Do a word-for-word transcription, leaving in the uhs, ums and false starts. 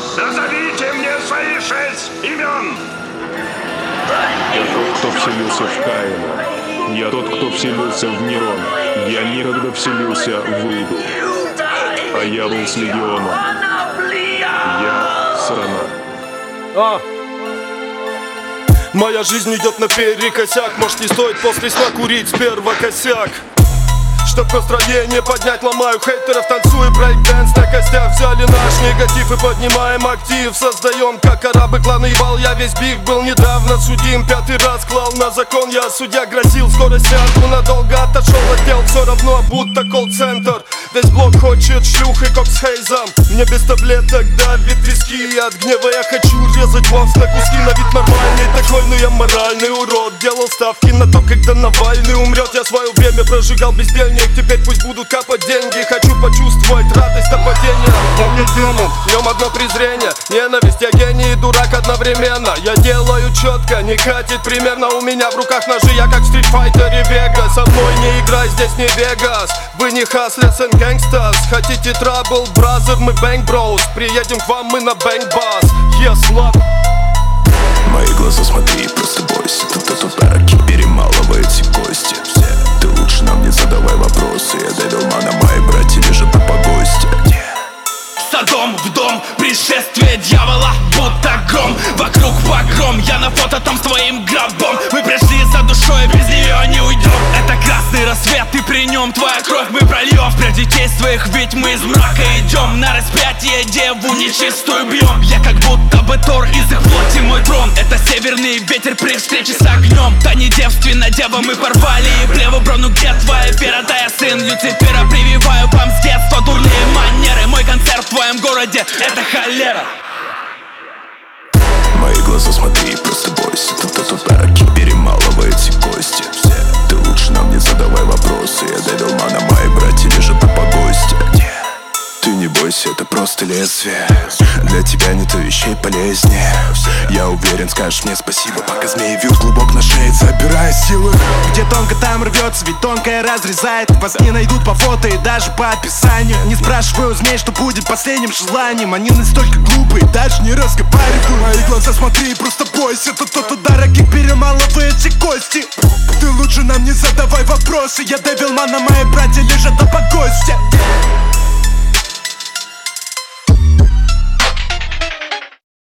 Назовите мне свои шесть имен. Я тот, кто вселился в Каина. Я тот, кто вселился в Нерон. Я некогда вселился в Иуду. А я был с легионом. Я сатана. А. Моя жизнь идет наперекосяк. Может, не стоит после сна курить сперва косяк. Чтоб настроение поднять, ломаю хейтеров, танцую брейк-дэнс на костях. Взяли наш негатив и поднимаем актив. Создаем, как арабы, кланы ебал. Я весь биг был недавно судим. Пятый раз клал на закон, я судья. Грозил, скоро сяду, надолго отошел от дел. Все равно, будто колл-центр. Весь блок хочет шлюх и кок с хейзом. Мне без таблеток давит виски. От гнева я хочу резать вас на куски. На вид нормальный такой, но я моральный урод. Делал ставки на то, когда Навальный умрет. Я свое время прожигал бездельник. Теперь пусть будут капать деньги. Хочу почувствовать радость нападения. Он мне демон, в нем одно презрение. Ненависть, я гений и дурак одновременно. Я делаю четко, не катит примерно. У меня в руках ножи, я как в стритфайтере Вега. Со мной не играй, здесь не Вегас. Вы не хаслес and gangsters. Хотите трабл, бразер, мы бэнк броуз. Приедем к вам, мы на бэнк бас. Yes, love. Мои глаза смотри, просто бойся. Тут ударки перемалываете кости. Все, ты лучше нам не задавай вопросы. Я довел мана, мои братья лежат на погосте. Содом в дом, пришествие дьявола, будто гром. Вокруг погром, я на фото там с твоим гробом. Мы пришли за душой, без нее не уйдем. Это красный рассвет, и при нем твоя кровь мы прольем. Впрямь детей своих, ведь мы из мрака идем. На распятие деву нечистую бьем. Я как будто бы Тор, из их плоти мой трон. Это северный ветер при встрече с огнем. Та не девственна дева, мы порвали и плеву брону. Где твоя вера? Да я сын Люцифера. Прививаю вам с детства дурные манеры. Мой концерт в твоем городе — это холера. Мои глаза смотри, просто бойся. Тут ударки перемалываете кости. Все, ты лучше нам не задавай вопросы. Я довел мана, мои братья лежат на погосте. Ты не бойся, это просто лезвие. Для тебя нет вещей полезнее. Я уверен, скажешь мне спасибо, пока змеи вьют клубок на шее, забирая силы. Где тонко, там рвется, ведь тонкое разрезает. Вас не найдут по фото и даже по описанию. Не спрашивай у змей, что будет последним желанием. Они настолько глупые, даже не разговаривают. Мои глаза смотри, просто бойся. Тут тот удар, как перемалываете кости. Ты лучше нам не задавай вопросы. Я довел мана, мои братья лежат на погосте.